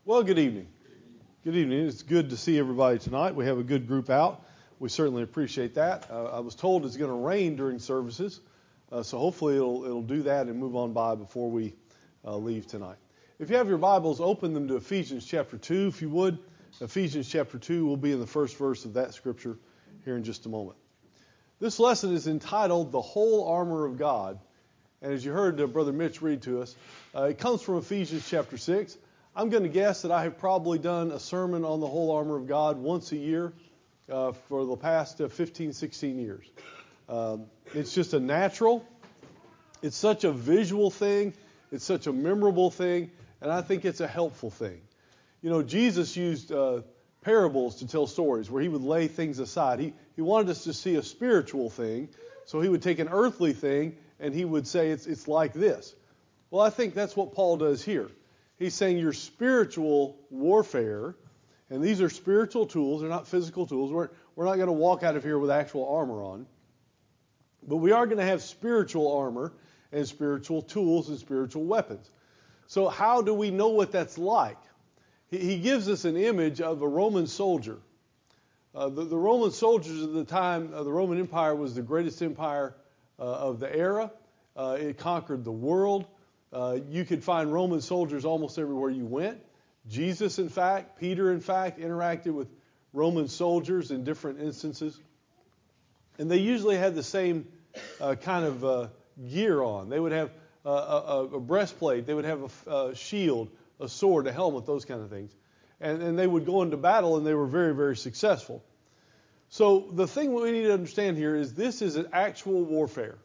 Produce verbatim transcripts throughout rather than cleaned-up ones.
Well, good evening. Good evening. It's good to see everybody tonight. We have a good group out. We certainly appreciate that. Uh, I was told it's going to rain during services, uh, so hopefully it'll it'll do that and move on by before we uh, leave tonight. If you have your Bibles, open them to Ephesians chapter two, if you would. Ephesians chapter two will be in the first verse of that scripture here in just a moment. This lesson is entitled "The Whole Armor of God," and as you heard uh, Brother Mitch read to us, uh, it comes from Ephesians chapter six. I'm going to guess that I have probably done a sermon on the whole armor of God once a year uh, for the past uh, fifteen, sixteen years. Um, it's just a natural. It's such a visual thing. It's such a memorable thing. And I think it's a helpful thing. You know, Jesus used uh, parables to tell stories where he would lay things aside. He, he wanted us to see a spiritual thing. So he would take an earthly thing and he would say it's, it's like this. Well, I think that's what Paul does here. He's saying your spiritual warfare, and these are spiritual tools, they're not physical tools. We're, we're not going to walk out of here with actual armor on. But we are going to have spiritual armor and spiritual tools and spiritual weapons. So how do we know what that's like? He, he gives us an image of a Roman soldier. Uh, the, the Roman soldiers at the time, uh, the Roman Empire was the greatest empire uh, of the era. Uh, it conquered the world. Uh, you could find Roman soldiers almost everywhere you went. Jesus, in fact, Peter, in fact, interacted with Roman soldiers in different instances. And they usually had the same uh, kind of uh, gear on. They would have uh, a, a breastplate. They would have a, a shield, a sword, a helmet, those kind of things. And, and they would go into battle, and they were very, very successful. So the thing we need to understand here is this is an actual warfare.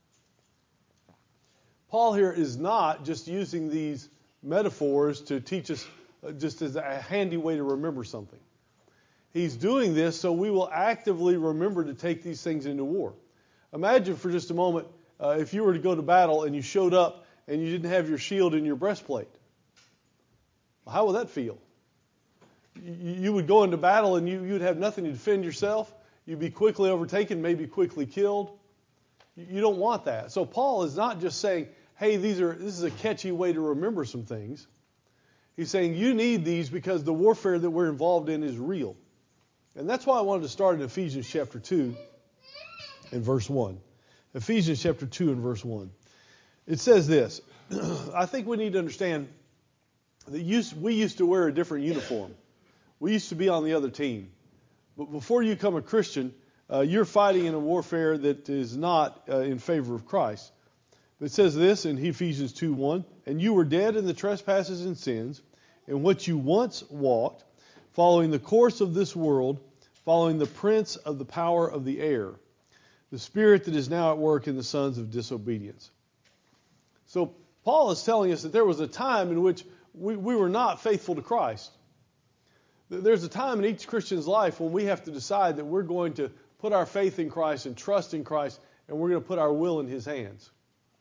Paul here is not just using these metaphors to teach us uh, just as a handy way to remember something. He's doing this so we will actively remember to take these things into war. Imagine for just a moment uh, if you were to go to battle and you showed up and you didn't have your shield in your breastplate. Well, how would that feel? You, you would go into battle and you would have nothing to defend yourself. You'd be quickly overtaken, maybe quickly killed. You, you don't want that. So Paul is not just saying, hey, these are this is a catchy way to remember some things. He's saying you need these because the warfare that we're involved in is real. And that's why I wanted to start in Ephesians chapter two and verse one. Ephesians chapter two and verse one. It says this. I think we need to understand that used, we used to wear a different uniform. We used to be on the other team. But before you become a Christian, uh, you're fighting in a warfare that is not uh, in favor of Christ. It says this in Ephesians two one, and you were dead in the trespasses and sins, in which you once walked, following the course of this world, following the prince of the power of the air, the spirit that is now at work in the sons of disobedience. So Paul is telling us that there was a time in which we, we were not faithful to Christ. There's a time in each Christian's life when we have to decide that we're going to put our faith in Christ and trust in Christ, and we're going to put our will in His hands.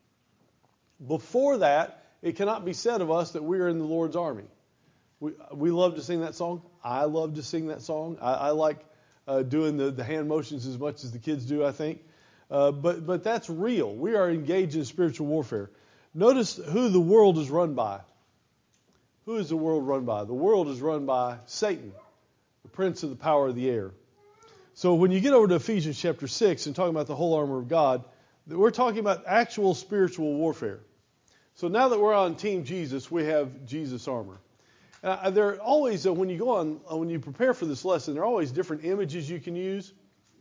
Before that, it cannot be said of us that we are in the Lord's army. We, we love to sing that song. I love to sing that song. I, I like uh, doing the, the hand motions as much as the kids do, I think. Uh, but, but that's real. We are engaged in spiritual warfare. Notice who the world is run by. Who is the world run by? The world is run by Satan, the prince of the power of the air. So when you get over to Ephesians chapter six and talking about the whole armor of God, we're talking about actual spiritual warfare. So now that we're on Team Jesus, we have Jesus armor. Uh, there are always, uh, when you go on, uh, when you prepare for this lesson, there are always different images you can use.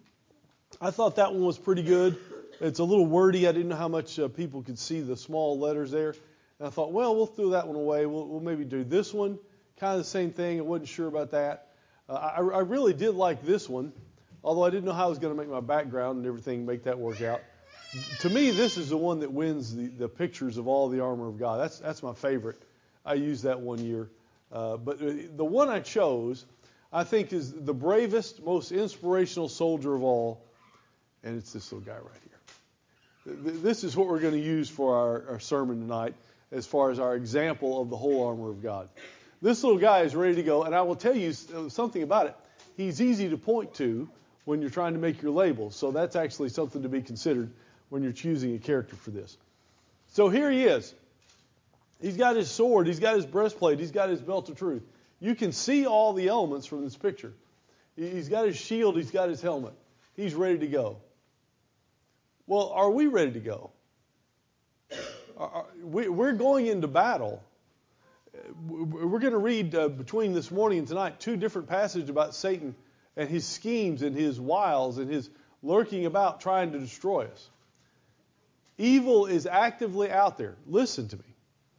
I thought that one was pretty good. It's a little wordy. I didn't know how much uh, people could see the small letters there. And I thought, well, we'll throw that one away. We'll, we'll maybe do this one. Kind of the same thing. I wasn't sure about that. Uh, I, I really did like this one, although I didn't know how I was going to make my background and everything make that work out. To me, this is the one that wins the, the pictures of all the armor of God. That's that's my favorite. I used that one year. Uh, but the one I chose, I think, is the bravest, most inspirational soldier of all, and it's this little guy right here. This is what we're going to use for our, our sermon tonight as far as our example of the whole armor of God. This little guy is ready to go, and I will tell you something about it. He's easy to point to when you're trying to make your labels, so that's actually something to be considered when you're choosing a character for this. So here he is. He's got his sword. He's got his breastplate. He's got his belt of truth. You can see all the elements from this picture. He's got his shield. He's got his helmet. He's ready to go. Well, are we ready to go? We're going into battle. We're going to read uh, between this morning and tonight two different passages about Satan and his schemes and his wiles and his lurking about trying to destroy us. Evil is actively out there. Listen to me.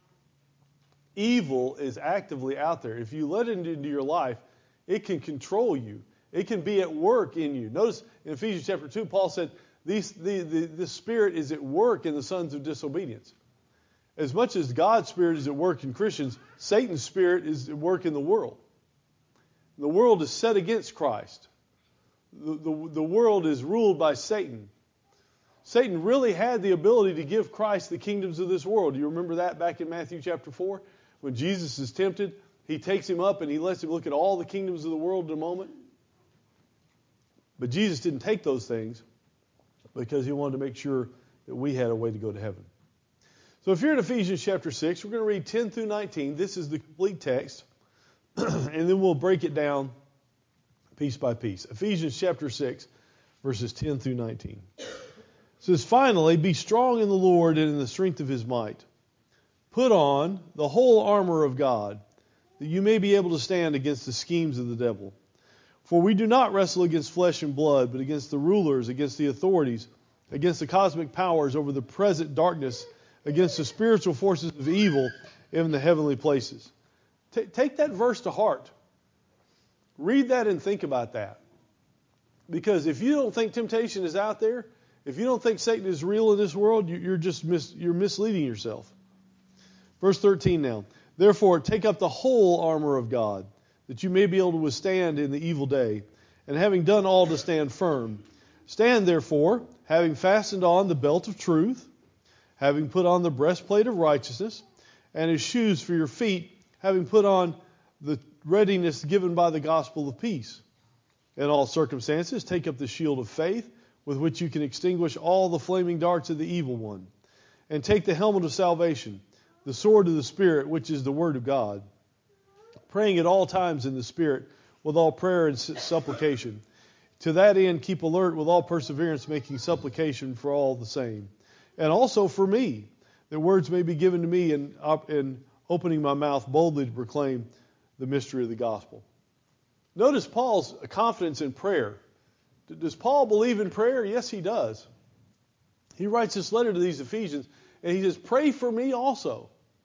Evil is actively out there. If you let it into your life, it can control you. It can be at work in you. Notice in Ephesians chapter two, Paul said, These, the, the, the Spirit is at work in the sons of disobedience. As much as God's Spirit is at work in Christians, Satan's Spirit is at work in the world. The world is set against Christ. The, the, the world is ruled by Satan. Satan really had the ability to give Christ the kingdoms of this world. Do you remember that back in Matthew chapter four? When Jesus is tempted, he takes him up and he lets him look at all the kingdoms of the world in a moment. But Jesus didn't take those things because he wanted to make sure that we had a way to go to heaven. So if you're in Ephesians chapter six, we're going to read ten through nineteen. This is the complete text. And then we'll break it down piece by piece. Ephesians chapter six, verses ten through nineteen. It says, Finally, be strong in the Lord and in the strength of his might. Put on the whole armor of God, that you may be able to stand against the schemes of the devil. For we do not wrestle against flesh and blood, but against the rulers, against the authorities, against the cosmic powers over the present darkness, against the spiritual forces of evil in the heavenly places. T- take that verse to heart. Read that and think about that. Because if you don't think temptation is out there, if you don't think Satan is real in this world, you're just mis- you're misleading yourself. Verse thirteen now. Therefore, take up the whole armor of God, that you may be able to withstand in the evil day, and having done all to stand firm. Stand therefore, having fastened on the belt of truth, having put on the breastplate of righteousness, and as shoes for your feet, having put on the readiness given by the gospel of peace. In all circumstances, take up the shield of faith, with which you can extinguish all the flaming darts of the evil one. And take the helmet of salvation, the sword of the Spirit, which is the word of God, praying at all times in the Spirit, with all prayer and supplication. To that end, keep alert with all perseverance, making supplication for all the same. And also for me, that words may be given to me in, in opening my mouth boldly to proclaim the mystery of the gospel. Notice Paul's confidence in prayer. Does Paul believe in prayer? Yes, he does. He writes this letter to these Ephesians, and he says, pray for me also.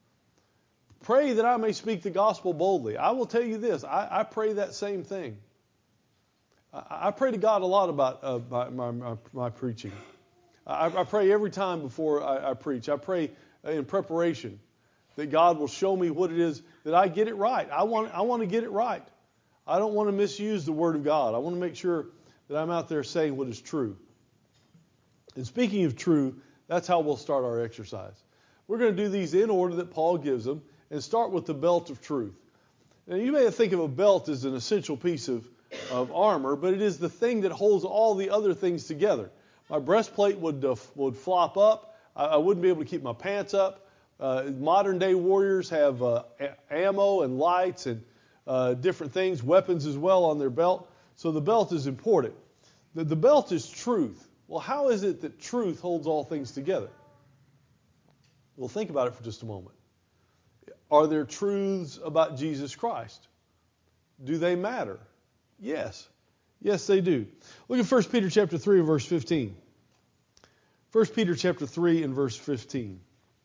Pray that I may speak the gospel boldly. I will tell you this, I, I pray that same thing. I, I pray to God a lot about uh, my, my, my, my preaching. I, I pray every time before I, I preach. I pray in preparation that God will show me what it is, that I get it right. I want, I want to get it right. I don't want to misuse the Word of God. I want to make sure that I'm out there saying what is true. And speaking of true, that's how we'll start our exercise. We're going to do these in order that Paul gives them and start with the belt of truth. Now, you may think of a belt as an essential piece of, of armor, but it is the thing that holds all the other things together. My breastplate would uh, would flop up. I, I wouldn't be able to keep my pants up. Uh, modern day warriors have uh, a- ammo and lights and uh, different things, weapons as well on their belt. So the belt is important. The, the belt is truth. Well, how is it that truth holds all things together? Well, think about it for just a moment. Are there truths about Jesus Christ? Do they matter? Yes. Yes, they do. Look at First Peter chapter three and verse fifteen. First Peter chapter three and verse fifteen.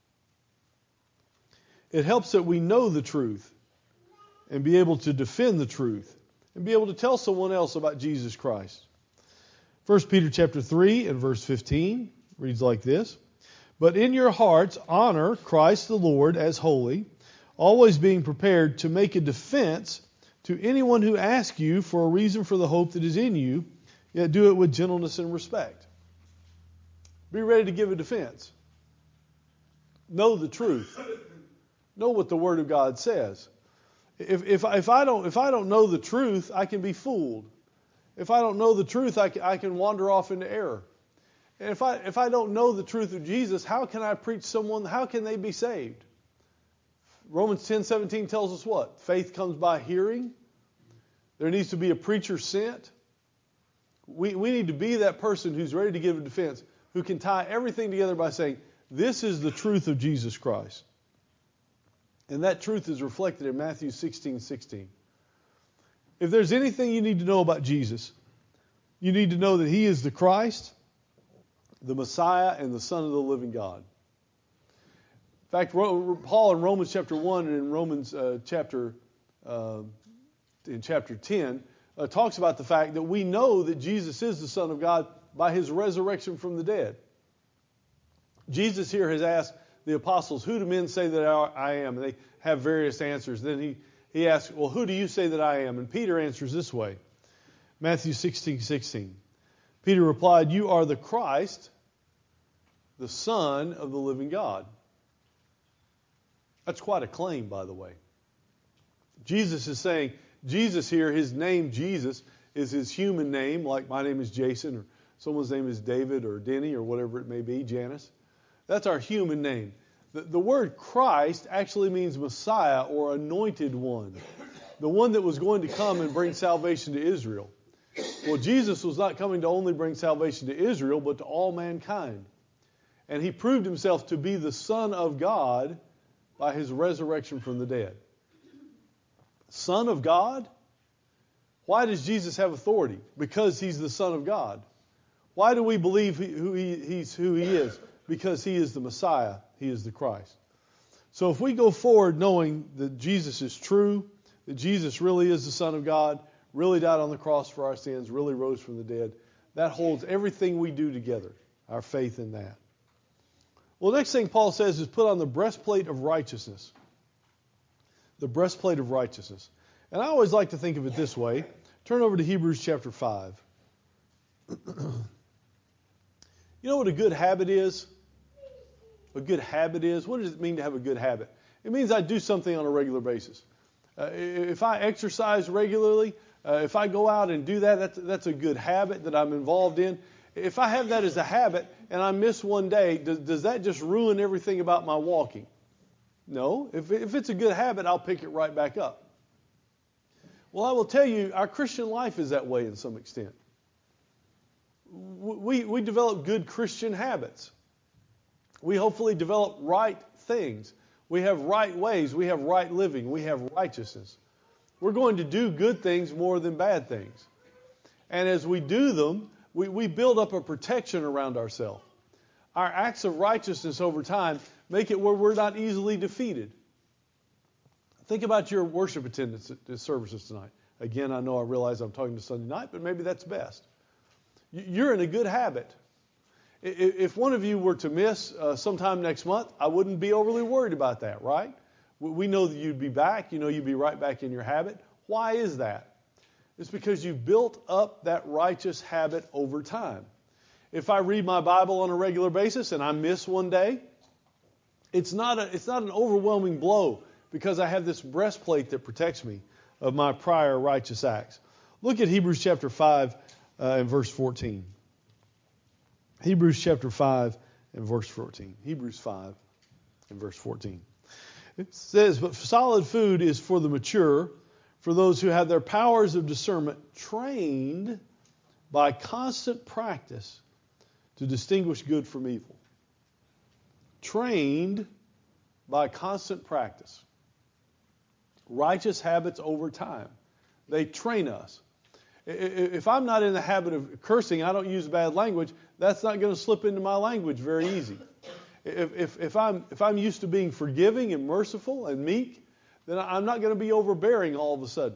It helps that we know the truth and be able to defend the truth and be able to tell someone else about Jesus Christ. First Peter chapter three and verse fifteen reads like this. But in your hearts honor Christ the Lord as holy, always being prepared to make a defense to anyone who asks you for a reason for the hope that is in you, yet do it with gentleness and respect. Be ready to give a defense. Know the truth. Know what the Word of God says. If, if, if, I don't, if I don't know the truth, I can be fooled. If I don't know the truth, I can, I can wander off into error. And if I, if I don't know the truth of Jesus, how can I preach someone, how can they be saved? Romans ten seventeen tells us what? Faith comes by hearing. There needs to be a preacher sent. We, we need to be that person who's ready to give a defense, who can tie everything together by saying, this is the truth of Jesus Christ. And that truth is reflected in Matthew sixteen sixteen. If there's anything you need to know about Jesus, you need to know that He is the Christ, the Messiah, and the Son of the living God. In fact, Paul in Romans chapter one and in Romans uh, chapter uh, in chapter ten uh, talks about the fact that we know that Jesus is the Son of God by His resurrection from the dead. Jesus here has asked the apostles, who do men say that I am? And they have various answers. Then he, he asks, well, who do you say that I am? And Peter answers this way. Matthew sixteen sixteen. Peter replied, you are the Christ, the Son of the living God. That's quite a claim, by the way. Jesus is saying, Jesus here, His name Jesus is His human name, like my name is Jason, or someone's name is David or Denny or whatever it may be, Janice. That's our human name. The, the word Christ actually means Messiah or anointed one, the one that was going to come and bring salvation to Israel. Well, Jesus was not coming to only bring salvation to Israel, but to all mankind. And He proved Himself to be the Son of God by His resurrection from the dead. Son of God? Why does Jesus have authority? Because He's the Son of God. Why do we believe he, who he, He's who He is? Because He is the Messiah. He is the Christ. So if we go forward knowing that Jesus is true, that Jesus really is the Son of God, really died on the cross for our sins, really rose from the dead, that holds everything we do together, our faith in that. Well, the next thing Paul says is put on the breastplate of righteousness. The breastplate of righteousness. And I always like to think of it this way. Turn over to Hebrews chapter five. You know what a good habit is? A good habit is? What does it mean to have a good habit? It means I do something on a regular basis. Uh, if I exercise regularly, uh, if I go out and do that, that's, that's a good habit that I'm involved in. If I have that as a habit and I miss one day, does, does that just ruin everything about my walking? No. If, if it's a good habit, I'll pick it right back up. Well, I will tell you, our Christian life is that way in some extent. We, we develop good Christian habits. We hopefully develop right things. We have right ways. We have right living. We have righteousness. We're going to do good things more than bad things. And as we do them, we, we build up a protection around ourselves. Our acts of righteousness over time make it where we're not easily defeated. Think about your worship attendance at the services tonight. Again, I know I realize I'm talking to Sunday night, but maybe that's best. You're in a good habit. If one of you were to miss uh, sometime next month, I wouldn't be overly worried about that, right? We know that you'd be back. You know you'd be right back in your habit. Why is that? It's because you've built up that righteous habit over time. If I read my Bible on a regular basis and I miss one day, it's not a, it's not an overwhelming blow because I have this breastplate that protects me of my prior righteous acts. Look at Hebrews chapter five uh, and verse fourteen. Hebrews chapter five and verse fourteen. Hebrews five and verse fourteen. It says, but solid food is for the mature, for those who have their powers of discernment trained by constant practice to distinguish good from evil. Trained by constant practice. Righteous habits over time. They train us. If I'm not in the habit of cursing, I don't use bad language, that's not going to slip into my language very easy. If, if, if, I'm, if I'm used to being forgiving and merciful and meek, then I'm not going to be overbearing all of a sudden.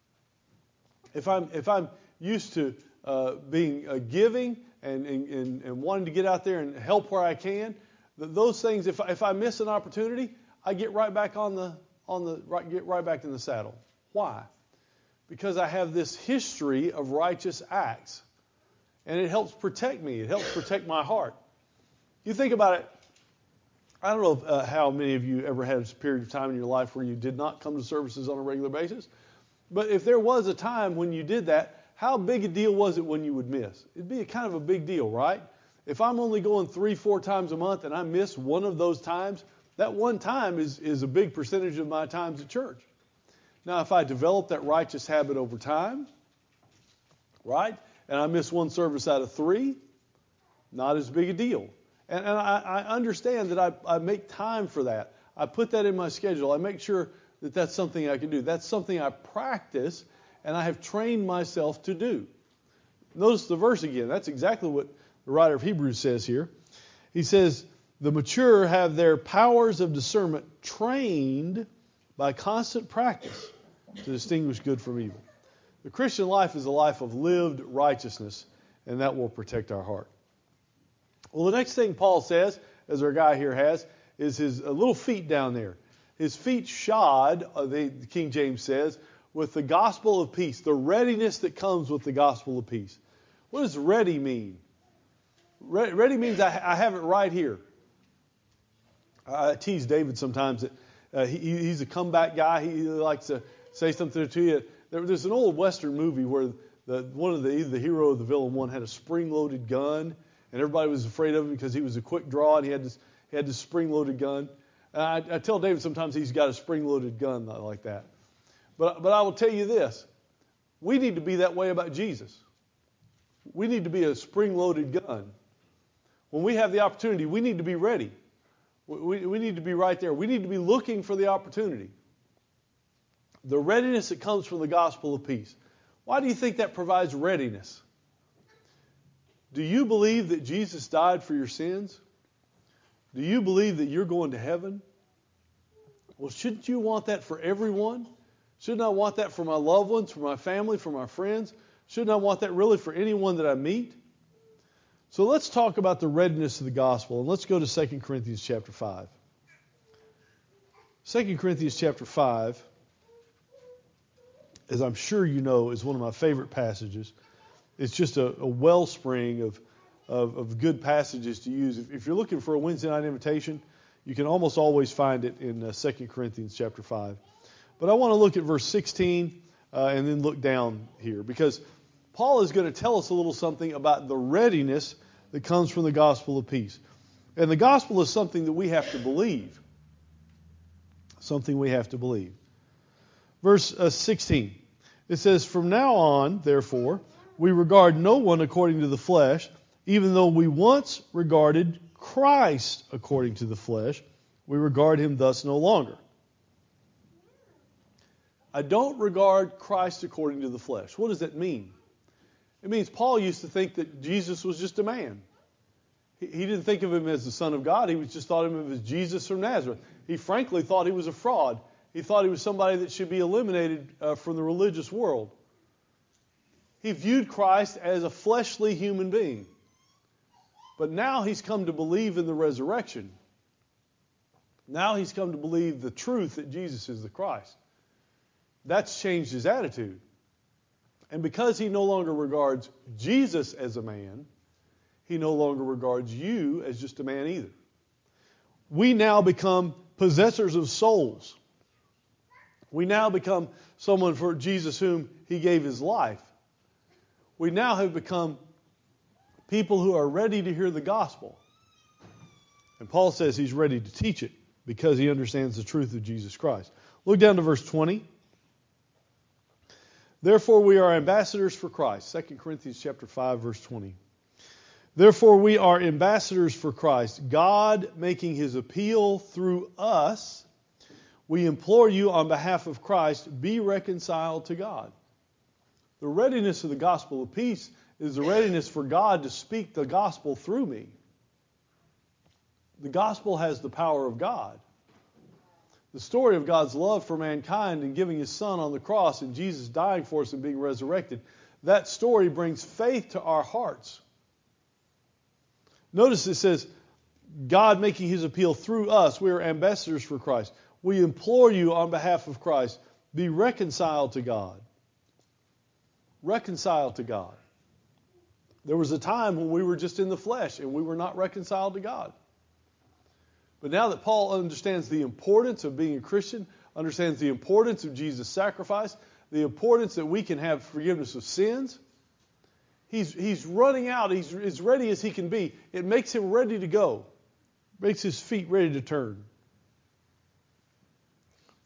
If I'm, if I'm used to uh, being uh, giving and, and, and wanting to get out there and help where I can, those things, if, if I miss an opportunity, I get right back on the, on the right, get right back in the saddle. Why? Because I have this history of righteous acts. And it helps protect me. It helps protect my heart. You think about it. I don't know uh, how many of you ever had a period of time in your life where you did not come to services on a regular basis. But if there was a time when you did that, how big a deal was it when you would miss? It'd be a kind of a big deal, right? If I'm only going three, four times a month and I miss one of those times, that one time is, is a big percentage of my times at church. Now, if I develop that righteous habit over time, right, and I miss one service out of three, not as big a deal. And, and I, I understand that I, I make time for that. I put that in my schedule. I make sure that that's something I can do. That's something I practice and I have trained myself to do. Notice the verse again. That's exactly what the writer of Hebrews says here. He says, the mature have their powers of discernment trained by constant practice to distinguish good from evil. The Christian life is a life of lived righteousness, and that will protect our heart. Well, the next thing Paul says, as our guy here has, is his uh, little feet down there. His feet shod, uh, the, the King James says, with the gospel of peace, the readiness that comes with the gospel of peace. What does ready mean? Re- ready means I, I have it right here. I tease David sometimes that uh, he, he's a comeback guy. He likes to say something to you. There, there's an old Western movie where the, one of the either the hero or the villain one had a spring-loaded gun, and everybody was afraid of him because he was a quick draw and he had this he had this spring-loaded gun. And I, I tell David sometimes he's got a spring-loaded gun like that. But but I will tell you this: we need to be that way about Jesus. We need to be a spring-loaded gun. When we have the opportunity, we need to be ready. We, we need to be right there. We need to be looking for the opportunity. The readiness that comes from the gospel of peace. Why do you think that provides readiness? Do you believe that Jesus died for your sins? Do you believe that you're going to heaven? Well, shouldn't you want that for everyone? Shouldn't I want that for my loved ones, for my family, for my friends? Shouldn't I want that really for anyone that I meet? So let's talk about the readiness of the gospel, and let's go to Second Corinthians chapter five. Second Corinthians chapter five, as I'm sure you know, is one of my favorite passages. It's just a, a wellspring of, of, of good passages to use. If, if you're looking for a Wednesday night invitation, you can almost always find it in uh, Second Corinthians chapter five. But I want to look at verse sixteen uh, and then look down here, because Paul is going to tell us a little something about the readiness that comes from the gospel of peace. And the gospel is something that we have to believe. Something we have to believe. Verse uh, sixteen. It says, from now on, therefore, we regard no one according to the flesh, even though we once regarded Christ according to the flesh, we regard him thus no longer. I don't regard Christ according to the flesh. What does that mean? It means Paul used to think that Jesus was just a man. He, he didn't think of him as the Son of God. He was just thought of him as Jesus from Nazareth. He frankly thought he was a fraud. He thought he was somebody that should be eliminated uh, from the religious world. He viewed Christ as a fleshly human being. But now he's come to believe in the resurrection. Now he's come to believe the truth that Jesus is the Christ. That's changed his attitude. And because he no longer regards Jesus as a man, he no longer regards you as just a man either. We now become possessors of souls. We now become someone for Jesus whom he gave his life. We now have become people who are ready to hear the gospel. And Paul says he's ready to teach it because he understands the truth of Jesus Christ. Look down to verse twenty. Therefore we are ambassadors for Christ. Second Corinthians chapter five, verse twenty. Therefore we are ambassadors for Christ, God making his appeal through us. We implore you on behalf of Christ, be reconciled to God. The readiness of the gospel of peace is the readiness for God to speak the gospel through me. The gospel has the power of God. The story of God's love for mankind and giving his Son on the cross and Jesus dying for us and being resurrected, that story brings faith to our hearts. Notice it says, God making his appeal through us. We are ambassadors for Christ. We implore you on behalf of Christ, be reconciled to God. Reconciled to God. There was a time when we were just in the flesh and we were not reconciled to God. But now that Paul understands the importance of being a Christian, understands the importance of Jesus' sacrifice, the importance that we can have forgiveness of sins, he's, he's running out. He's as ready as he can be. It makes him ready to go. Makes his feet ready to turn.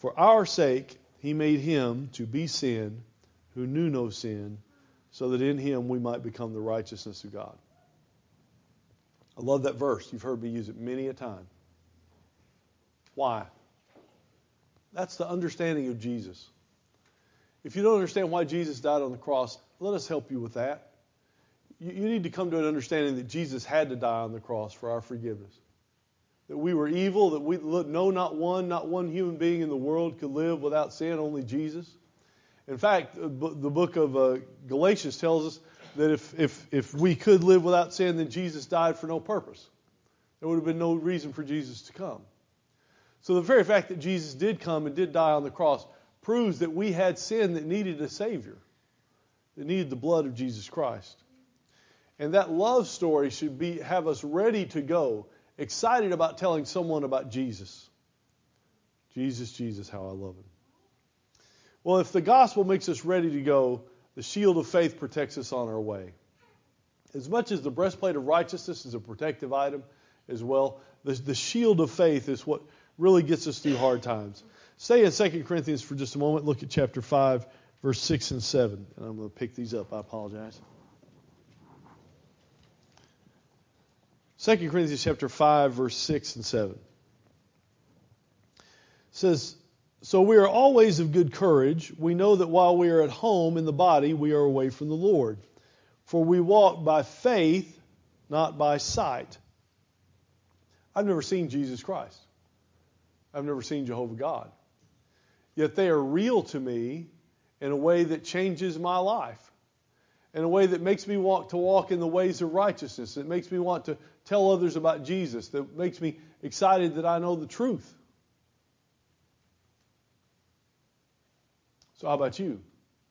For our sake he made him to be sin who knew no sin, so that in him we might become the righteousness of God. I love that verse. You've heard me use it many a time. Why? That's the understanding of Jesus. If you don't understand why Jesus died on the cross, let us help you with that. You, you need to come to an understanding that Jesus had to die on the cross for our forgiveness. That we were evil, that we no, not one, not one human being in the world could live without sin, only Jesus. In fact, the book of uh, Galatians tells us that if, if, if we could live without sin, then Jesus died for no purpose. There would have been no reason for Jesus to come. So the very fact that Jesus did come and did die on the cross proves that we had sin that needed a Savior, that needed the blood of Jesus Christ. And that love story should be have us ready to go, excited about telling someone about Jesus. Jesus, Jesus, how I love him. Well, if the gospel makes us ready to go, the shield of faith protects us on our way. As much as the breastplate of righteousness is a protective item as well, the, the shield of faith is what really gets us through hard times. Stay in Second Corinthians for just a moment. Look at chapter five, verse six and seven. And I'm going to pick these up. I apologize. Second Corinthians chapter five, verse six and seven. It says, so we are always of good courage. We know that while we are at home in the body, we are away from the Lord. For we walk by faith, not by sight. I've never seen Jesus Christ. I've never seen Jehovah God. Yet they are real to me in a way that changes my life. In a way that makes me want to walk in the ways of righteousness. That makes me want to tell others about Jesus. That makes me excited that I know the truth. So how about you?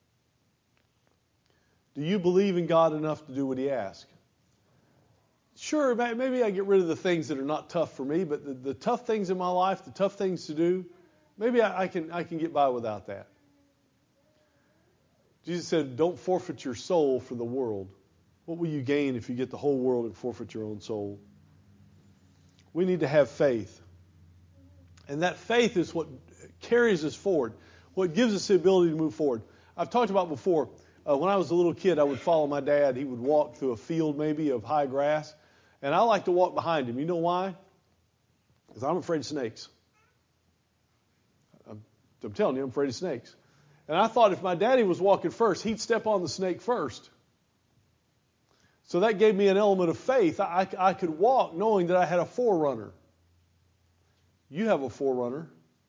Do you believe in God enough to do what He asks? Sure, maybe I get rid of the things that are not tough for me, but the, the tough things in my life, the tough things to do, maybe I, I can I can get by without that. Jesus said, don't forfeit your soul for the world. What will you gain if you get the whole world and forfeit your own soul? We need to have faith. And that faith is what carries us forward, what gives us the ability to move forward. I've talked about before, uh, when I was a little kid, I would follow my dad. He would walk through a field maybe of high grass. And I like to walk behind him. You know why? Because I'm afraid of snakes. I'm, I'm telling you, I'm afraid of snakes. And I thought if my daddy was walking first, he'd step on the snake first. So that gave me an element of faith. I, I could walk knowing that I had a forerunner. You have a forerunner.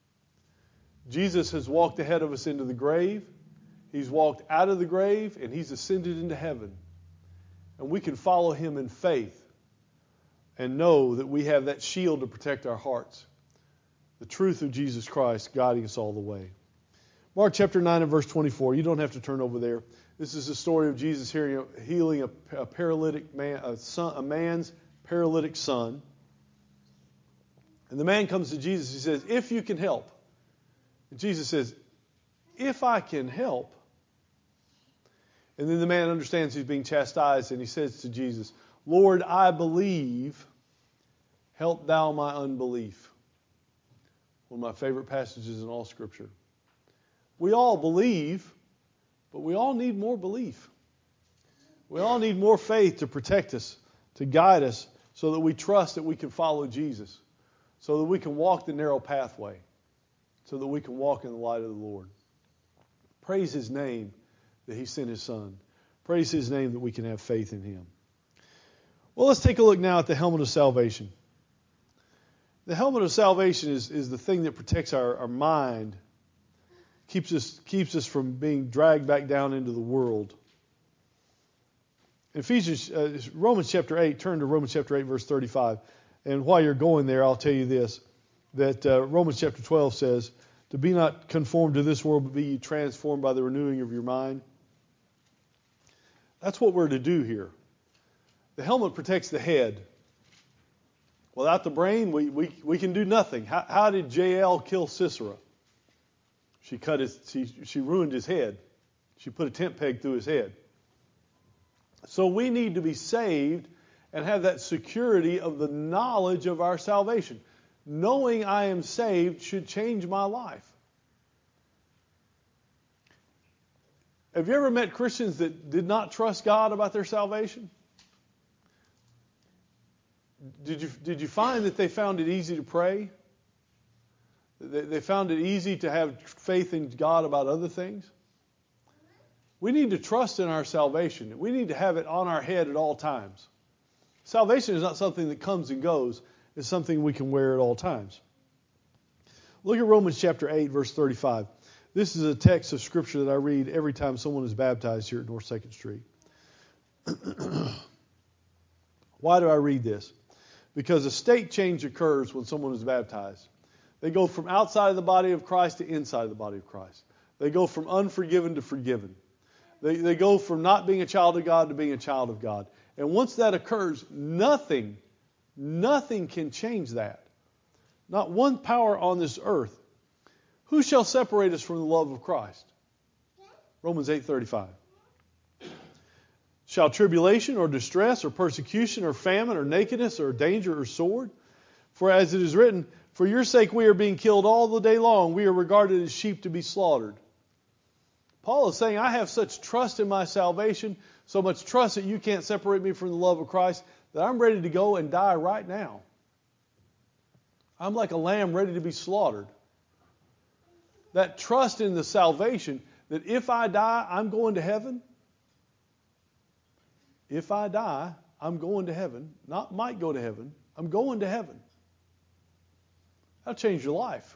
Jesus has walked ahead of us into the grave. He's walked out of the grave, and He's ascended into heaven. And we can follow Him in faith and know that we have that shield to protect our hearts. The truth of Jesus Christ guiding us all the way. Mark chapter nine and verse twenty-four. You don't have to turn over there. This is the story of Jesus healing a, a paralytic man, a, son, a man's paralytic son. And the man comes to Jesus. He says, if you can help. And Jesus says, if I can help. And then the man understands he's being chastised, and he says to Jesus, Lord, I believe, help thou my unbelief. One of my favorite passages in all Scripture. We all believe, but we all need more belief. We all need more faith to protect us, to guide us, so that we trust that we can follow Jesus, so that we can walk the narrow pathway, so that we can walk in the light of the Lord. Praise His name that He sent His Son. Praise His name that we can have faith in Him. Well, let's take a look now at the helmet of salvation. The helmet of salvation is, is the thing that protects our, our mind, keeps us, keeps us from being dragged back down into the world. Ephesians, uh, Romans chapter eight, turn to Romans chapter eight, verse thirty-five. And while you're going there, I'll tell you this, that uh, Romans chapter twelve says, to be not conformed to this world, but be ye transformed by the renewing of your mind. That's what we're to do here. The helmet protects the head. Without the brain, we, we, we can do nothing. How, how did Jael kill Sisera? She cut his, she, she ruined his head. She put a tent peg through his head. So we need to be saved and have that security of the knowledge of our salvation. Knowing I am saved should change my life. Have you ever met Christians that did not trust God about their salvation? Did you, did you find that they found it easy to pray? They, they found it easy to have faith in God about other things? We need to trust in our salvation. We need to have it on our head at all times. Salvation is not something that comes and goes. It's something we can wear at all times. Look at Romans chapter eight, verse thirty-five. This is a text of Scripture that I read every time someone is baptized here at North second Street. Why do I read this? Because a state change occurs when someone is baptized. They go from outside of the body of Christ to inside of the body of Christ. They go from unforgiven to forgiven. They, they go from not being a child of God to being a child of God. And once that occurs, nothing, nothing can change that. Not one power on this earth. Who shall separate us from the love of Christ? Romans eight thirty-five. Shall tribulation or distress or persecution or famine or nakedness or danger or sword? For as it is written, for your sake we are being killed all the day long. We are regarded as sheep to be slaughtered. Paul is saying, I have such trust in my salvation, so much trust that you can't separate me from the love of Christ, that I'm ready to go and die right now. I'm like a lamb ready to be slaughtered. That trust in the salvation, that if I die, I'm going to heaven. If I die, I'm going to heaven. Not might go to heaven. I'm going to heaven. That'll change your life.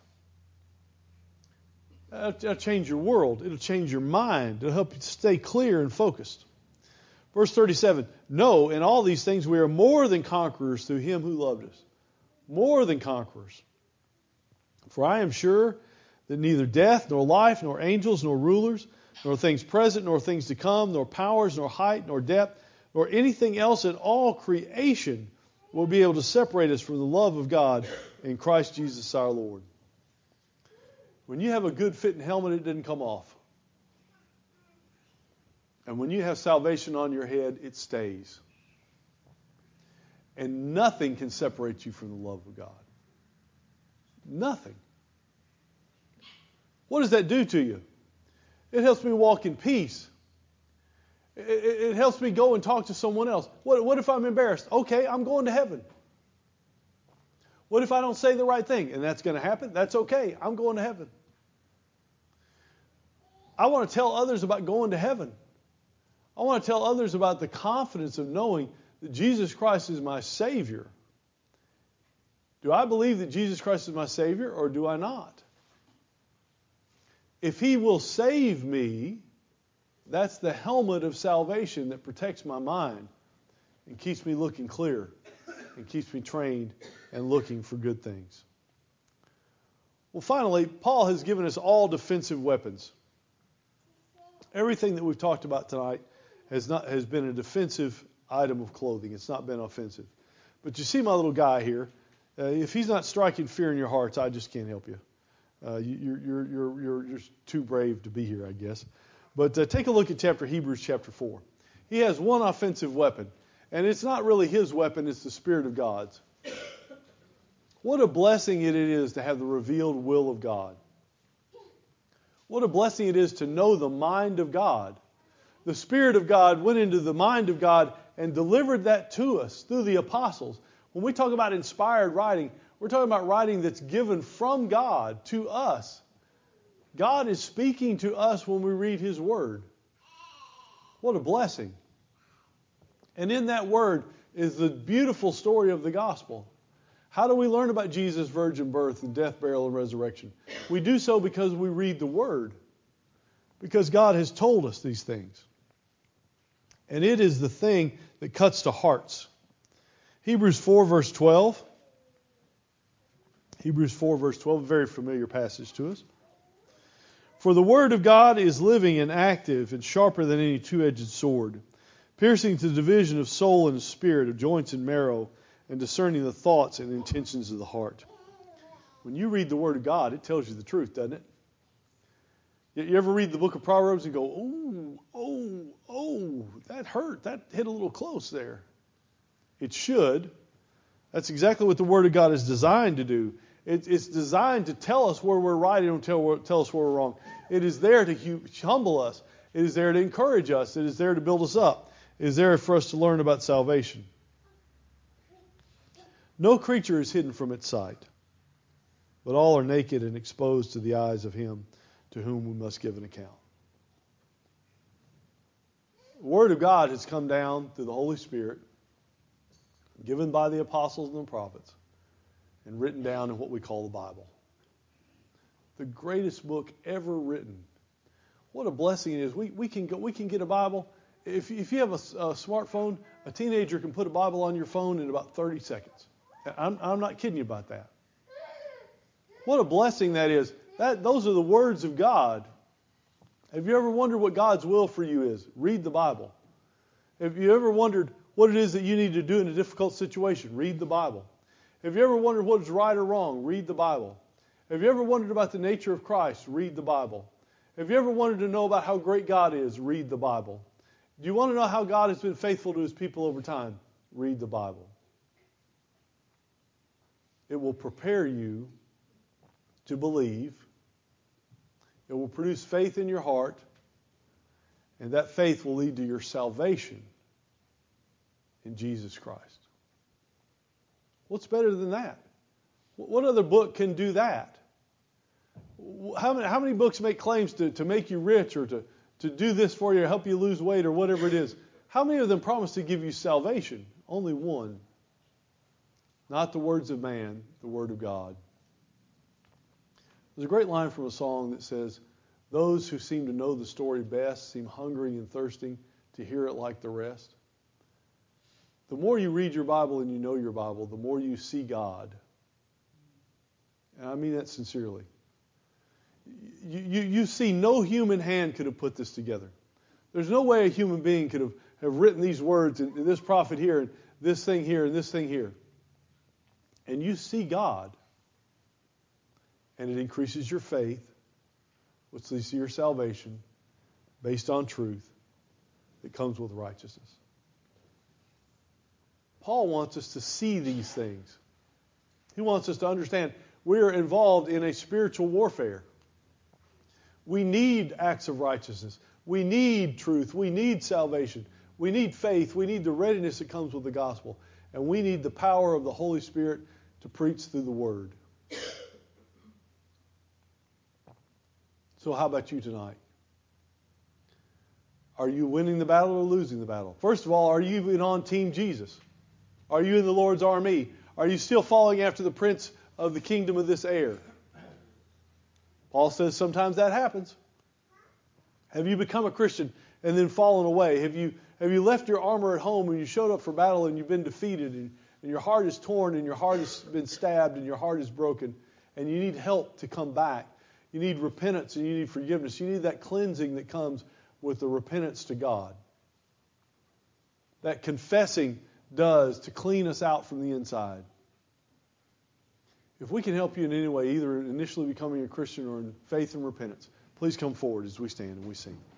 That'll change your world. It'll change your mind. It'll help you stay clear and focused. Verse thirty-seven, no, in all these things we are more than conquerors through Him who loved us. More than conquerors. For I am sure that neither death, nor life, nor angels, nor rulers, nor things present, nor things to come, nor powers, nor height, nor depth, nor anything else in all creation will be able to separate us from the love of God in Christ Jesus our Lord. When you have a good fitting helmet, it didn't come off. And when you have salvation on your head, it stays. And nothing can separate you from the love of God. Nothing. What does that do to you? It helps me walk in peace. It, it, it helps me go and talk to someone else. What, what if I'm embarrassed? Okay, I'm going to heaven. What if I don't say the right thing? And that's going to happen? That's okay. I'm going to heaven. I want to tell others about going to heaven. I want to tell others about the confidence of knowing that Jesus Christ is my Savior. Do I believe that Jesus Christ is my Savior, or do I not? If He will save me, that's the helmet of salvation that protects my mind and keeps me looking clear and keeps me trained and looking for good things. Well, finally, Paul has given us all defensive weapons. Everything that we've talked about tonight has not has been a defensive item of clothing. It's not been offensive. But you see my little guy here. Uh, if he's not striking fear in your hearts, I just can't help you. Uh, you you're, you're, you're, you're, you're too brave to be here, I guess. But uh, take a look at chapter Hebrews chapter four. He has one offensive weapon. And it's not really his weapon, it's the Spirit of God's. What a blessing it is to have the revealed will of God. What a blessing it is to know the mind of God. The Spirit of God went into the mind of God and delivered that to us through the apostles. When we talk about inspired writing, we're talking about writing that's given from God to us. God is speaking to us when we read His Word. What a blessing. And in that Word is the beautiful story of the gospel. How do we learn about Jesus' virgin birth and death, burial, and resurrection? We do so because we read the Word. Because God has told us these things. And it is the thing that cuts to hearts. Hebrews four, verse twelve. Hebrews four, verse twelve, a very familiar passage to us. For the Word of God is living and active and sharper than any two-edged sword, piercing to the division of soul and spirit, of joints and marrow, and discerning the thoughts and intentions of the heart. When you read the Word of God, it tells you the truth, doesn't it? You ever read the book of Proverbs and go, oh, oh, oh, that hurt. That hit a little close there. It should. That's exactly what the Word of God is designed to do. It, it's designed to tell us where we're right and tell, tell us where we're wrong. It is there to humble us. It is there to encourage us. It is there to build us up. It is there for us to learn about salvation. No creature is hidden from its sight, but all are naked and exposed to the eyes of Him to whom we must give an account. The Word of God has come down through the Holy Spirit, given by the apostles and the prophets, and written down in what we call the Bible. The greatest book ever written. What a blessing it is. We, we, can, go, we can get a Bible. If, if you have a, a smartphone, a teenager can put a Bible on your phone in about thirty seconds. I'm, I'm not kidding you about that. What a blessing that is. That, those are the words of God. Have you ever wondered what God's will for you is? Read the Bible. Have you ever wondered what it is that you need to do in a difficult situation? Read the Bible. Have you ever wondered what is right or wrong? Read the Bible. Have you ever wondered about the nature of Christ? Read the Bible. Have you ever wanted to know about how great God is? Read the Bible. Do you want to know how God has been faithful to His people over time? Read the Bible. It will prepare you to believe. It will produce faith in your heart, and that faith will lead to your salvation in Jesus Christ. What's better than that? What other book can do that? How many, how many books make claims to, to make you rich or to, to do this for you or help you lose weight or whatever it is? How many of them promise to give you salvation? Only one. Not the words of man, the Word of God. There's a great line from a song that says, "Those who seem to know the story best seem hungry and thirsting to hear it like the rest." The more you read your Bible and you know your Bible, the more you see God. And I mean that sincerely. You, you, you see no human hand could have put this together. There's no way a human being could have, have written these words and, and this prophet here and this thing here and this thing here. And you see God. And it increases your faith, which leads to your salvation based on truth that comes with righteousness. Paul wants us to see these things. He wants us to understand we are involved in a spiritual warfare. We need acts of righteousness. We need truth. We need salvation. We need faith. We need the readiness that comes with the gospel. And we need the power of the Holy Spirit to preach through the Word. So how about you tonight? Are you winning the battle or losing the battle? First of all, are you even on Team Jesus? Are you in the Lord's army? Are you still following after the prince of the kingdom of this air? Paul says sometimes that happens. Have you become a Christian and then fallen away? Have you have you left your armor at home and you showed up for battle and you've been defeated and, and your heart is torn and your heart has been stabbed and your heart is broken and you need help to come back? You need repentance and you need forgiveness. You need that cleansing that comes with the repentance to God. That confessing does to clean us out from the inside. If we can help you in any way, either initially becoming a Christian or in faith and repentance, please come forward as we stand and we sing.